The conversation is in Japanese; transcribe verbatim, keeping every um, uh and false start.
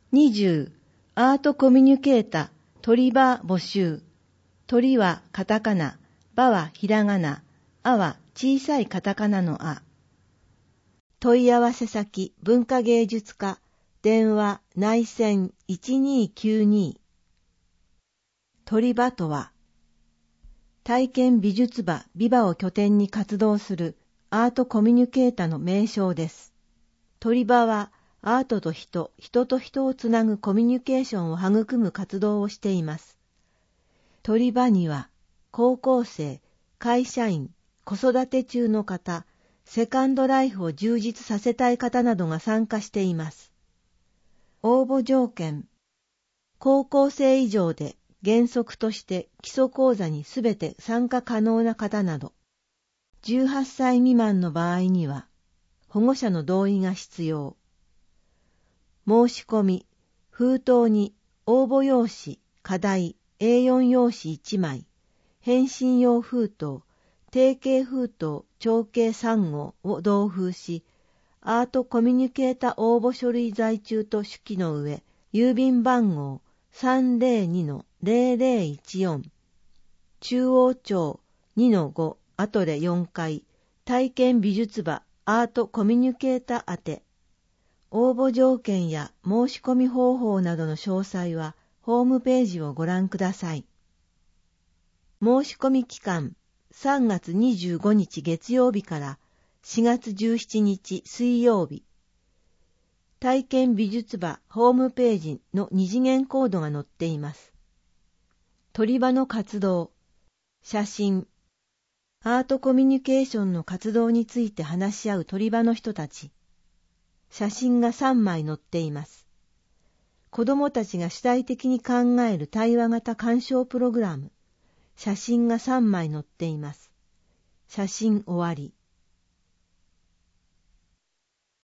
にじゅう、アートコミュニケータ、鳥場募集。鳥はカタカナ、場はひらがな、あは小さいカタカナのあ。問い合わせ先、文化芸術課、電話内線いちにーきゅうに。鳥場とは、体験美術場ビバを拠点に活動するアートコミュニケータの名称です。鳥場はアートと人、人と人をつなぐコミュニケーションを育む活動をしています。鳥場には高校生、会社員、子育て中の方、セカンドライフを充実させたい方などが参加しています。応募条件、高校生以上で原則として基礎講座にすべて参加可能な方など、じゅうはっさい未満の場合には保護者の同意が必要。申し込み、封筒に応募用紙、課題、エーよん 用紙いちまい、返信用封筒、定型封筒、長径さんごうを同封し、アートコミュニケータ応募書類在中と手記の上、郵便番号 さんぜろにのぜろぜろいちよん、中央町 にのご アトレよんかい、体験美術場アートコミュニケータ宛て。応募条件や申し込み方法などの詳細はホームページをご覧ください。申し込み期間さんがつにじゅうごにち月曜日からしがつじゅうしちにち水曜日。体験美術場ホームページの二次元コードが載っています。鳥場の活動、写真、アートコミュニケーションの活動について話し合う鳥場の人たち。写真がさんまい載っています。子どもたちが主体的に考える対話型鑑賞プログラム。写真がさんまい載っています。写真終わり。